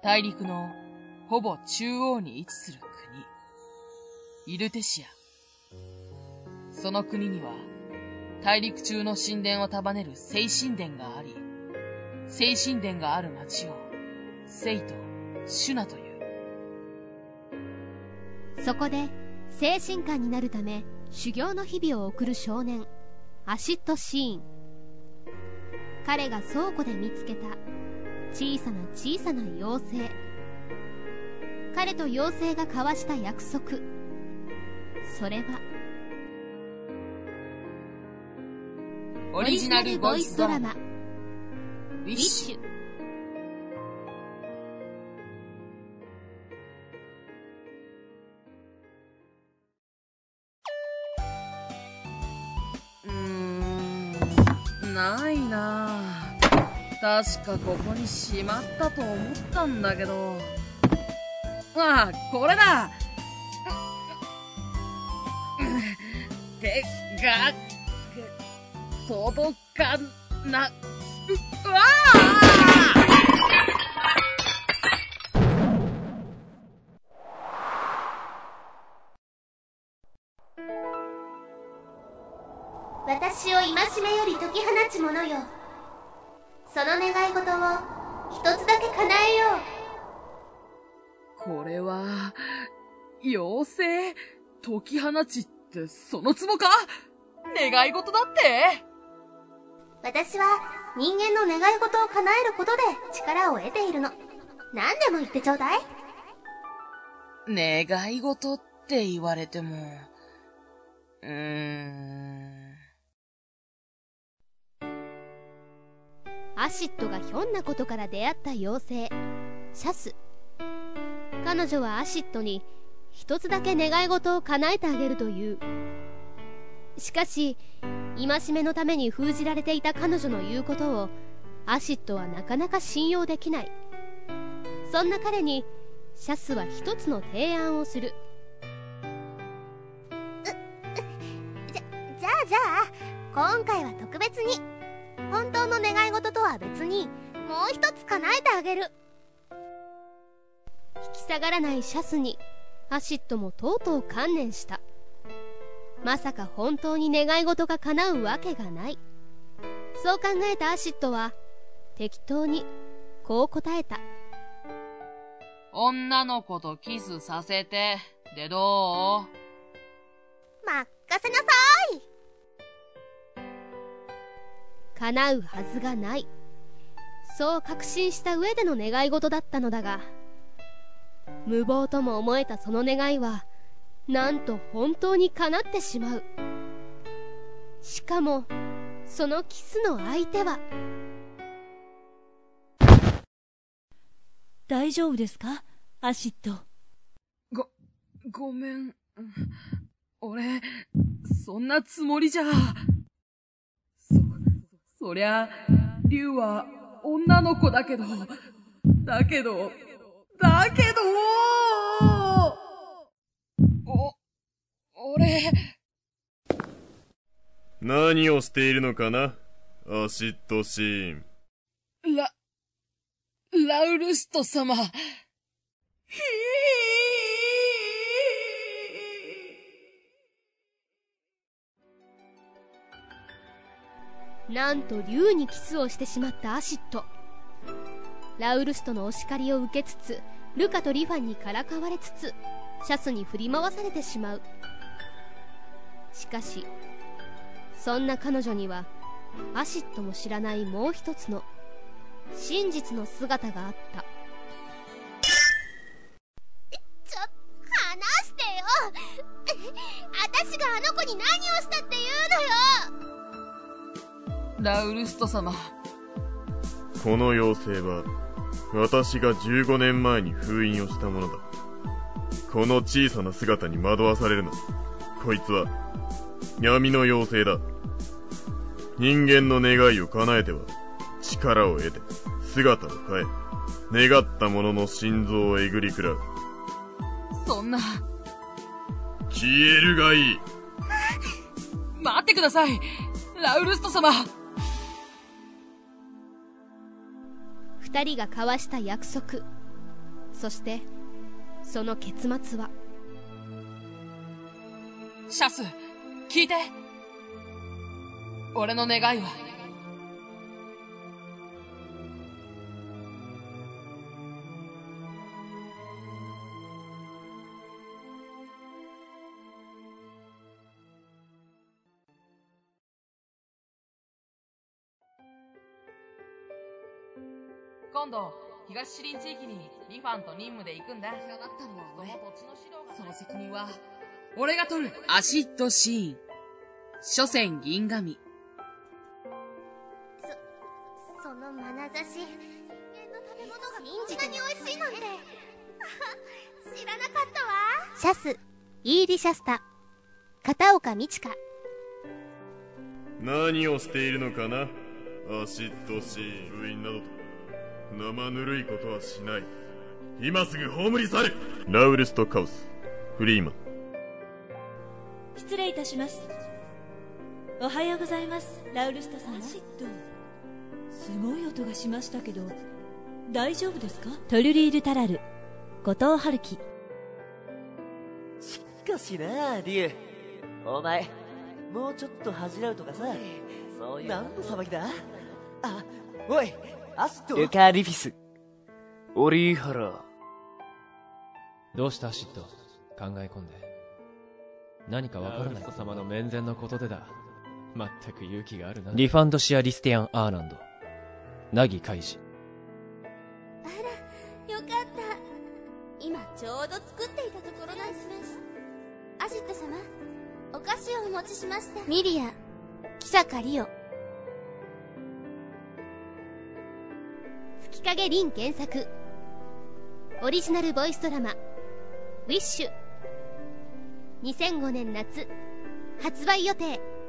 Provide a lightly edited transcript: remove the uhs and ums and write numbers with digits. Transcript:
大陸のほぼ中央に位置する国、イルテシア。その国には大陸中の神殿を束ねる聖神殿があり、聖神殿がある町を聖とシュナという。 そこで精神官になるため修行の日々を送る少年アシッド・シーン。彼が倉庫で見つけた小さな小さな妖精。彼と妖精が交わした約束、それはオリジナルボイスドラマウィッシュ。 ないなあ。確かここにしまったと思ったんだけど。ああ、これだ。手が届かな。うわあ！ 私を戒めより解き放つ者よ。その願い事を一つだけ叶えよう。これは妖精解き放ちってその壺か？願い事だって？ 私は人間の願い事を叶えることで力を得ているの。何でも言ってちょうだい。 願い事って言われてもアシッドがひょんなことから出会った妖精シャス。彼女はアシッドに一つだけ願い事を叶えてあげるという。しかし戒めのために封じられていた彼女の言うことをアシッドはなかなか信用できない。そんな彼にシャスは一つの提案をする。 じゃあ今回は特別に本当の願い事とは別にもう一つ叶えてあげる。 引き下がらないシャスにアシッドもとうとう観念した。まさか本当に願い事が叶うわけがない。そう考えたアシッドは適当にこう答えた。 女の子とキスさせてでどう？ 任せなさい。 叶うはずがない。そう確信した上での願い事だったのだが、無謀とも思えたその願いはなんと本当に叶ってしまう。しかもそのキスの相手は。 大丈夫ですか、アシッド。 ごめん。俺そんなつもりじゃ。そりゃ竜は女の子だけど俺何をしているのかな、アシッドシーン。 ラウルスト様。 なんと竜にキスをしてしまったアシッド。ラウルストのお叱りを受けつつ、ルカとリファンにからかわれつつ、シャスに振り回されてしまう。しかしそんな彼女にはアシッドも知らないもう一つの真実の姿があった。 話してよ。私があの子に何をしたっていうのよ。 ラウルスト様。 この妖精は私が15年前に封印をしたものだ。この小さな姿に惑わされるな。こいつは闇の妖精だ。人間の願いを叶えては力を得て姿を変え、願った者の心臓をえぐり食らう。 そんな。 消えるがいい。 待ってください、ラウルスト様。 二人が交わした約束、 そしてその結末は。 シャス、聞いて。俺の願いは、今度、東シリン地域にリファンと任務で行くんだ。その責任は、俺が取る。アシッドシーン。所詮銀紙。 その眼差し、人間の食べ物がこんなに美味しいなんて知らなかったわ。シャス、イーリシャスタ、片岡美智香。 何をしているのかな、アシッドシーン。封印などと生ぬるいことはしない。今すぐ葬り去れ。ラウルスとカオス、フリーマン。 失礼いたします。おはようございます、ラウルスト様。アシッド、すごい音がしましたけど大丈夫ですか？トルリール・タラル、後藤春樹。 しかしなあ、リュウ、お前もうちょっと恥じらうとかさ、そういう何の騒ぎだ。あ、おい、アシッド。 ルカ・リフィス、オリーハラ。 どうしたアシッド、考え込んで。何かわからない。様の面前のことでだ。まったく勇気があるな。リファンドシア・リスティアン・アーランド、ナギ・カイジ。 あら、よかった。今ちょうど作っていたところなんです。アシッド様、お菓子をお持ちしました。ミリア、キサカリオ。 月影凛原作、オリジナルボイスドラマウィッシュ、2005年夏発売予定。